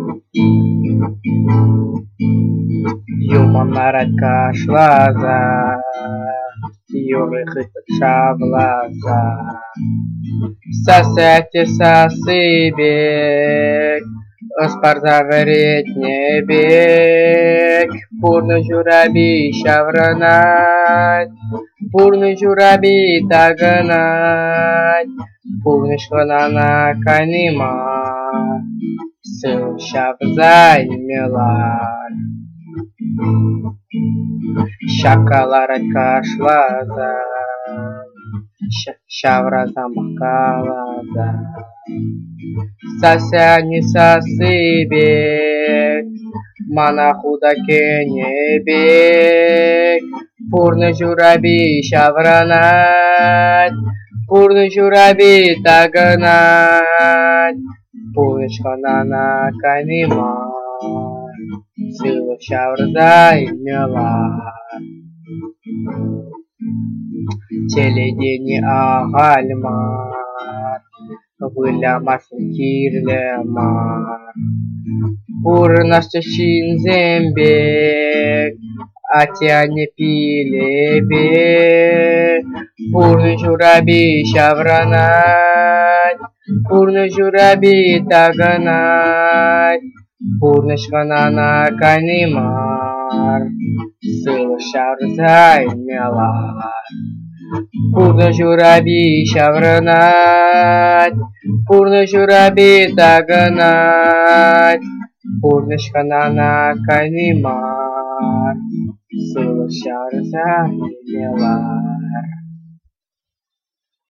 Юманарать кашлаза, юрых шаблаза. Сосяти сосыбек, оспарза веретнебек. Пурны жураби шавранать, пурны жураби тагнать, пурны шванана канима, сыл шавзай мелар. Шакаларать кашлаза, шавраза макалаза. Сосяни сосыбек, мана худа кенебек. Пурны жураби шавранать, пурны жураби тагнать, пурны шванана канима, сыл шавзай мелар. Теледени агалмар, вылямасын кирлемар. Пурнашчын зембек, атяне пилебек. Пурны жураби шавранать, пурны жураби тагнать, пурны шванана канимар, сыл шавзай мелар. Пурны жураби шавранать, пурны жураби тагнать, пурны шванана канимар, сыл шавзай мелар.